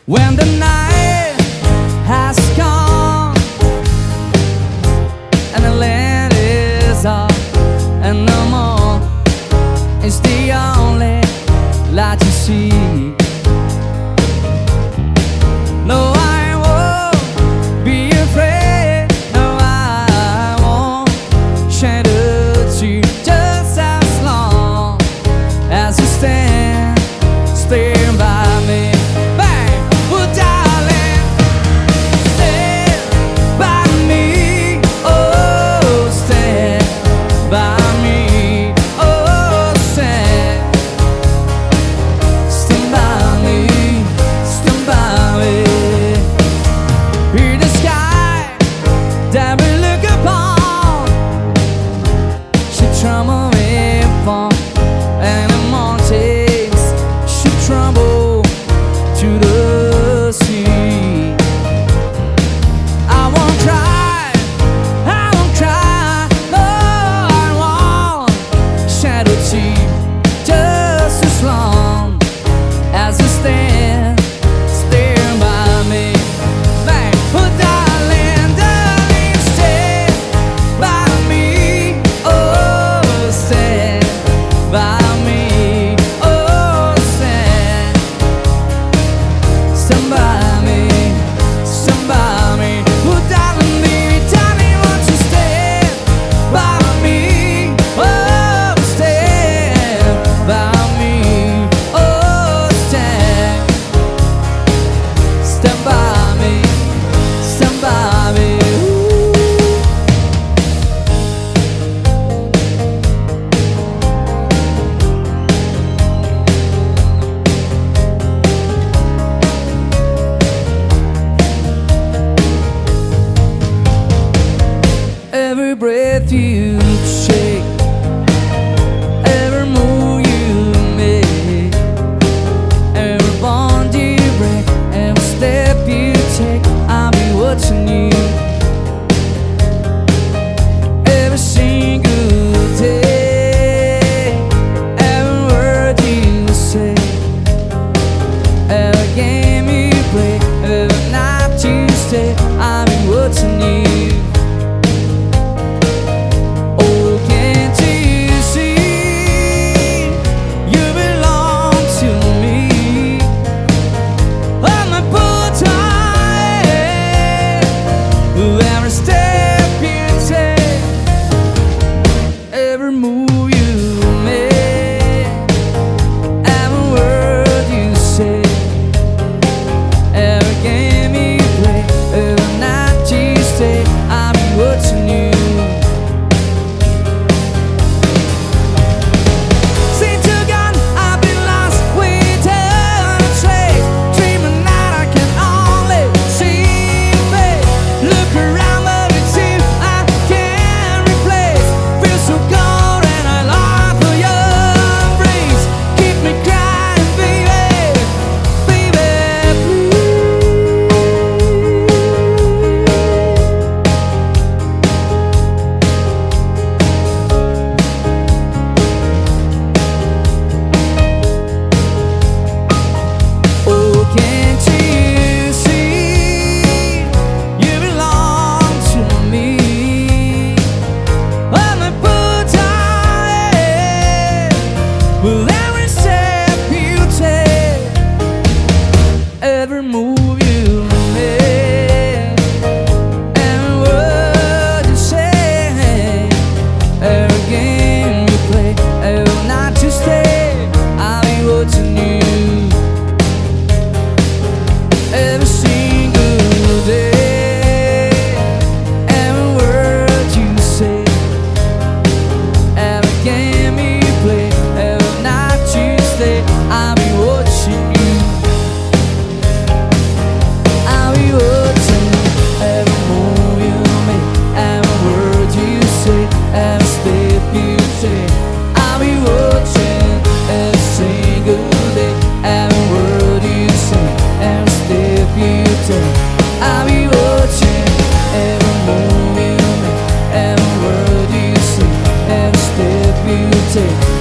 When the night has come and the land is up and no more is the only light you see. No, I won't be afraid. No, I won't shed a tear, just as long as you stand by me. Bang! Oh, darling, stand by me. Oh, stand by me. Oh, stand by me. Stand by me. Hear the sky that we look upon should tremble if on, and the mountains should tremble to the sea. I won't cry, no, I won't shed a tear, just as long as you stand by me. Bang! Oh, darling, stand by me. Oh, stand by me. Oh, stand by me. Oh, darling, won't you stand by me? Oh, stand by me. Oh, stand by me. Stand by me. Every breath you take, every move you make, every bond you break, every step you take, I'll be watching you. Every single day, every word you say, every game you play, every night you stay, I'll be watching you. Every step you take, every move you make, every word you say, every game you play, every night you stay, I'll be watching you. Since you're gone, I've been lost without a trace. Dreaming that I can only see your face. Look around, but it's you I can't replace. Feel so cold and I long for your embrace. Keep me crying, baby, please. Oh, can't you see you belong to me? I'm a put with every step you take, every move you make, every word you say, every game you play, every night you stay, I'll be watching you. Every single day, every word you say, every game you play, every night you stay, I'll be watching you. I'll be watching every move you make, every word you say, every step you take. I'll be watching every single day, every word you say, every step you take. I'll be watching every move you make, every word you say, every step you take.